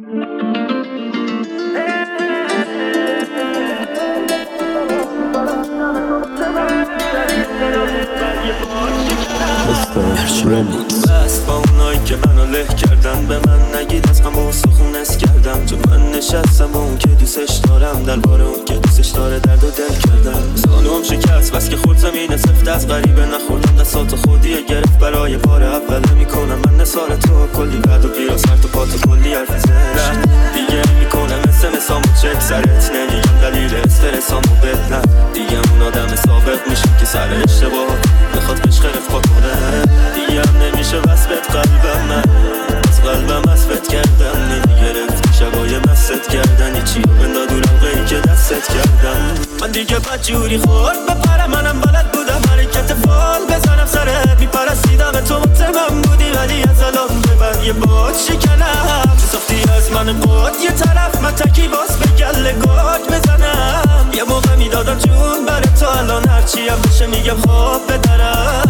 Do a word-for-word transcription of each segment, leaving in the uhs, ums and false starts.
بس با اونایی که منو له کردن به من نگید از غم و سخون اس کردم. تو من نشستم و اون که دوستش دارم درباره اون که دوستش داره درد و دل کردم. زانوم شکست بس که خود زمین سفت از غریبه نخوردم دستات خودیه گرفت برای بار اول میکنم من نثار تو کلی بعد و بیرا سر تو پا تو کلی حرف زن دیگه میکنم مثل مسامو چک سرت نمیگم دلیل استرسامو بدن دیگه اون آدم ثابت میشه که سر اشتباه بخواد عشق رفقا کنه دیگه هم نمیشه وصفت قلبم من از قلبم وصفت کردم نمیگرفت شبای مست کردن هیچی رو بندا دورم غیری که دستت کردم من دیگه بدجوری خورد بپرم منم بلد بودم حرکت فال بزنم سرت میپرستیدم تو مطمئن بودی ولی از الان به بعد یه باد شکنم ساختی از من قد یه طرف من تکی باز به گل گاک بزنم یه موقع میدادم جون برای تو الان هرچی هم بشه میگم خواب بدرم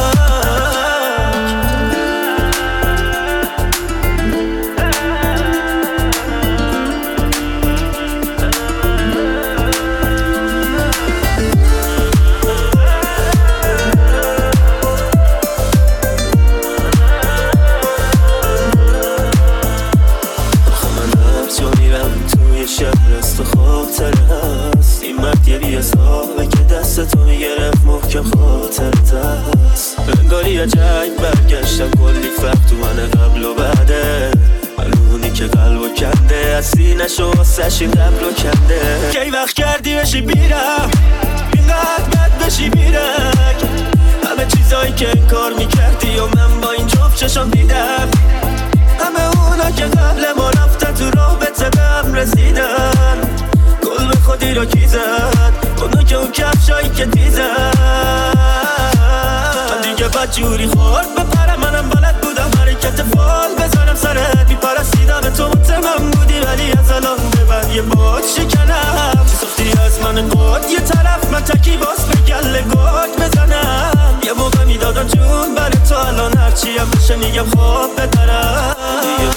تو میگرفت محکم خاطرت هست انگاری عجب برگشتم کلی فرق تو من قبل و بعده معلومونی که قلبو کنده از سینه‌شو واسش این قبلو کنده کی وقت کردی بشی بیرم اینقدر بد بشی بیرک همه چیزایی که انکار میکردی و من با این جفت چشم دیدم همه اونا که قبل ما رفتن تو رابطه به هم رسیدن گل به خودی رو کی زد اونو که اون کفشایی که دیزن من دیگه بدجوری خورد بپرم منم بلد بودم حرکت فال بزنم سرت میپرستیدم تو مطمئن بودی ولی از الان به بعد یه باد شکنم ساختی از من قد یه طرف من تکی باز به گل گاک بزنم یه موقع میدادم جون برای تو الان هرچی هم بشه میگم خواب بدرم دیگه